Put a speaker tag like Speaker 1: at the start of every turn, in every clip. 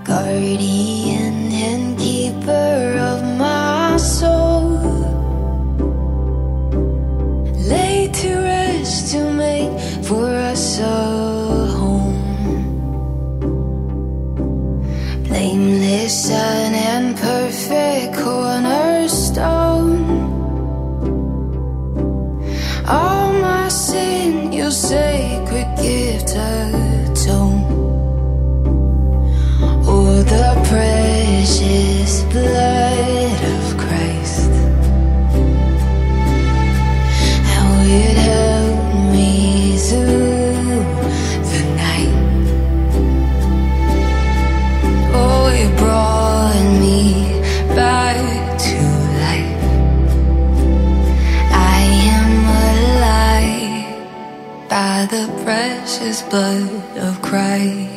Speaker 1: guardian and keeper of my soul, laid to rest to make for us a home, blameless Son and perfect cornerstone. All my sin, your sacred gift atone. Oh, the precious blood of Christ, how it helped me through the night. Oh, it brought me back to life. I am alive by the precious blood of Christ.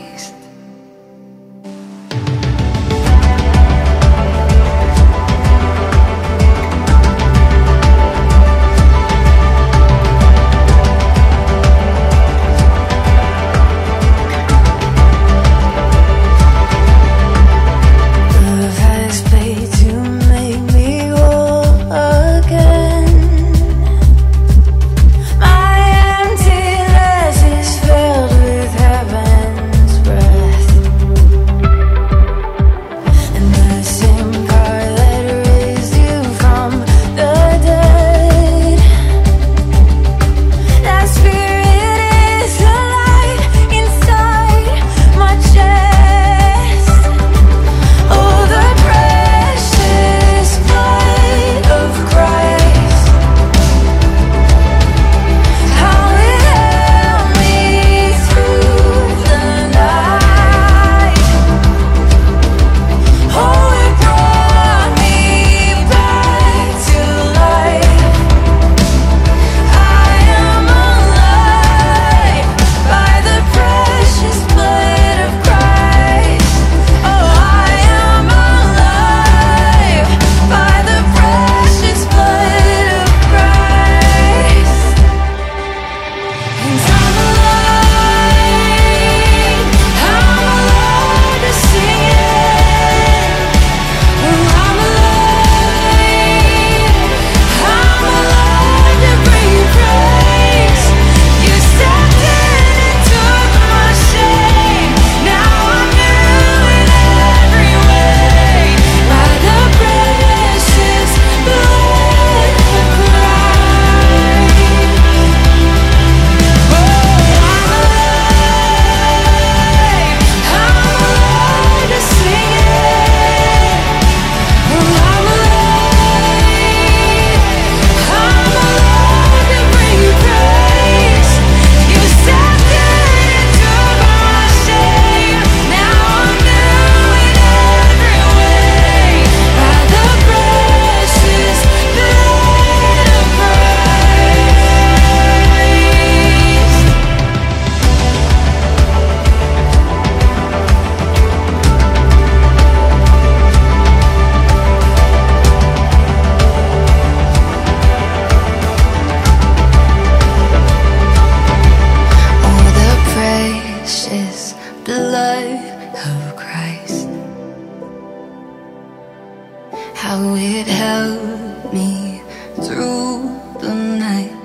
Speaker 1: How it helped me through the night.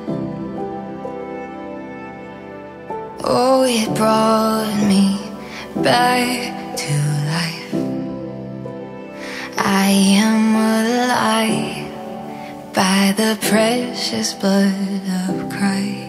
Speaker 1: Oh, it brought me back to life. I am alive by the precious blood of Christ.